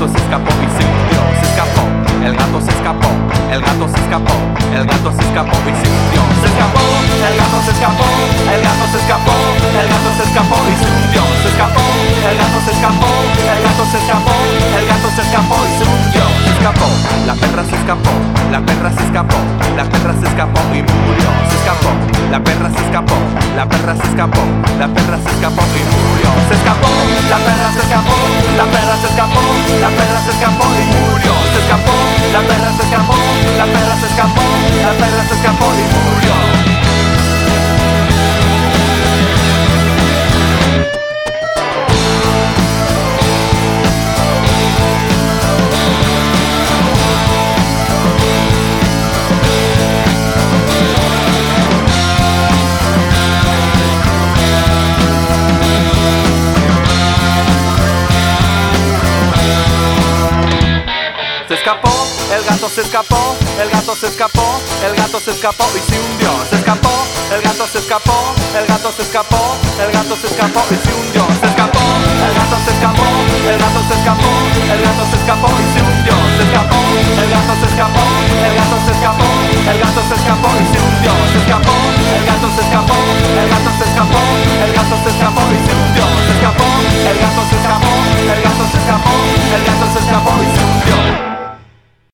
se escapó y se hundió. Se escapó, el gato se escapó, el gato se escapó, el gato se escapó y se hundió. Se escapó, el gato se escapó, el gato se escapó, el gato se escapó y se hundió. Se escapó, el gato se escapó, el gato se escapó, el gato se escapó y se hundió. Se escapó, la perra se escapó, la perra se escapó, la perra se escapó y murió. Se escapó, la perra se escapó, la perra se escapó, la perra se escapó y murió. Se escapó, la perra se escapó, la perra se escapó, la perra se escapó y murió. Se escapó, la perra se escapó, la perra se escapó, la perra se escapó y murió. Se escapó, el gato se escapó, el gato se escapó, el gato se escapó y se hundió. Se escapó, el gato se escapó, el gato se escapó, el gato se escapó y se hundió. Se escapó, el gato se escapó, el gato se escapó, el gato se escapó y se hundió. Se escapó, el gato se escapó, el gato se escapó, el gato se